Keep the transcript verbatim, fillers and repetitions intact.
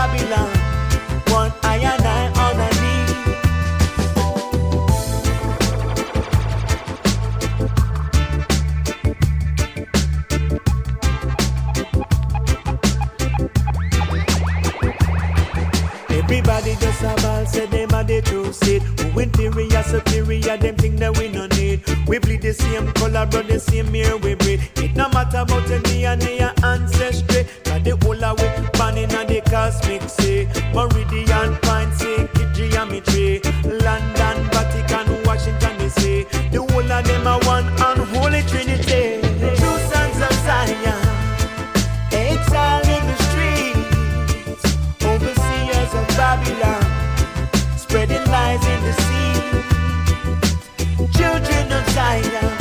Babylon. One I and I on a knee. Everybody just a ball, say them a the true seed. Who inferior, superior, them think that we no need. We bleed the same color, but the same air we breathe. It no matter about the D N A and ancestry. Cause the whole of we born in the cosmic sea. Meridian, point, sacred geometry. London, Vatican, Washington D C. The whole of them are one unholy trinity. True sons of Zion, exile in the streets. Overseers of Babylon, spreading lies in the sea. Children of Zion,